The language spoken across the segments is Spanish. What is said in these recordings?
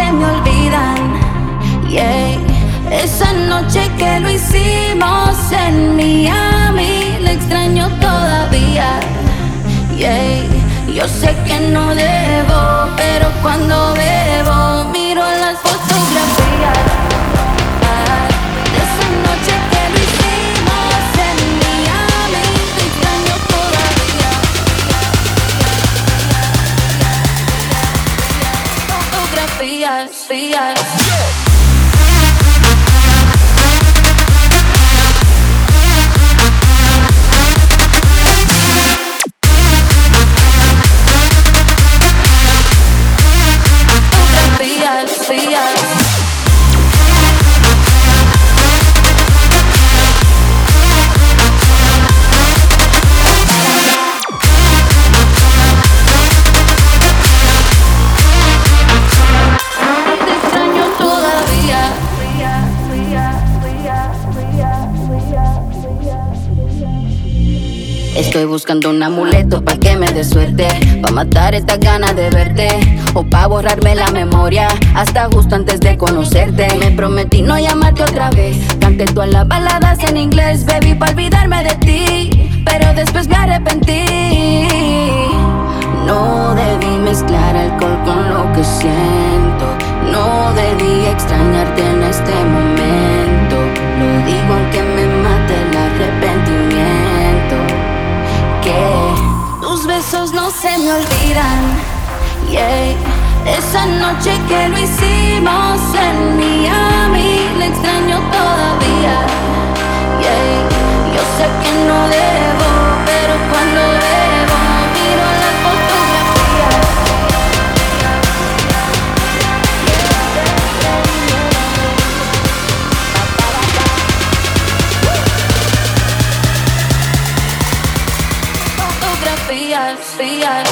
se me olvidan. Yeah. Esa noche que lo hicimos en Miami, la extraño todavía. Yeah. Yo sé que no debo, pero cuando bebo miro las fotografías de esa noche que lo hicimos en Miami, la extraño todavía. Fotografías, fotografías. Estoy buscando un amuleto pa' que me dé suerte, pa' matar estas ganas de verte, o pa' borrarme la memoria hasta justo antes de conocerte. Me prometí no llamarte otra vez, canté todas las baladas en inglés, baby, pa' olvidarme de ti, pero después me arrepentí. No debí mezclar alcohol con lo que siento, no debí extrañarte en este momento. Lo digo aunque me mate el arrepentimiento, que tus besos no se me olvidan. Yeah. Esa noche que lo hicimos en Miami, la extraño todavía. Yeah. Yo sé que no debo, pero cuando bebo miro las fotografías. Fotografías, fotografías.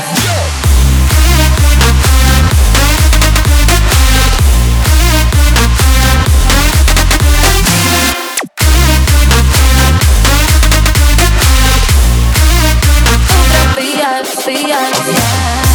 Fotografías, fotografías.